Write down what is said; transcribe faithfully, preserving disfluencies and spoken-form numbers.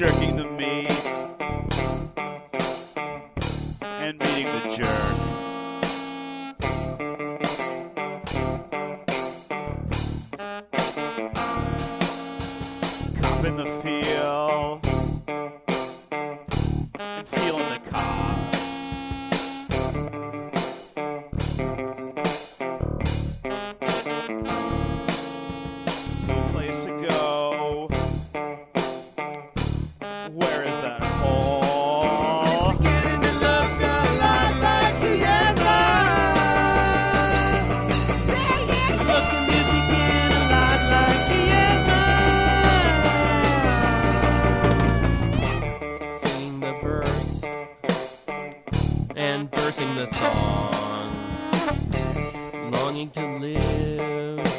jerking the meat, and meeting the jerk. Cop in the field, and feeling the cop. Good place to go. Where is that hole? Beginning to look a lot like he has eyes. Looking to begin a lot like he has eyes. Singing the verse and versing the song. Longing to live